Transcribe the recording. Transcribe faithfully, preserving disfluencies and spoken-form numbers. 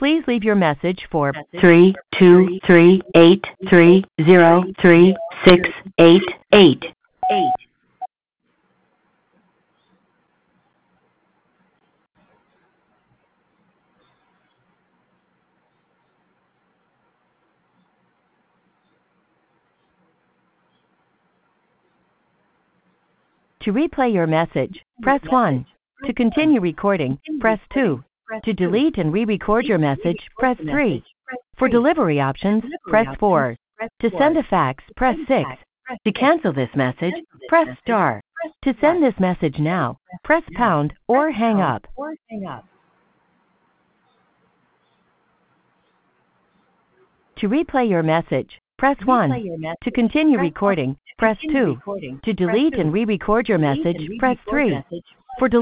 Please leave your message for three two three eight three zero three six eight eight. To replay your message, press one. To continue recording, press two. To delete and re-record your message, press three. For delivery options, press four. To send a fax, press six. To cancel this message, press star. To send this message now, press pound or hang up. To replay your message, press one. To continue recording, press two. To delete and re-record your message, press three. For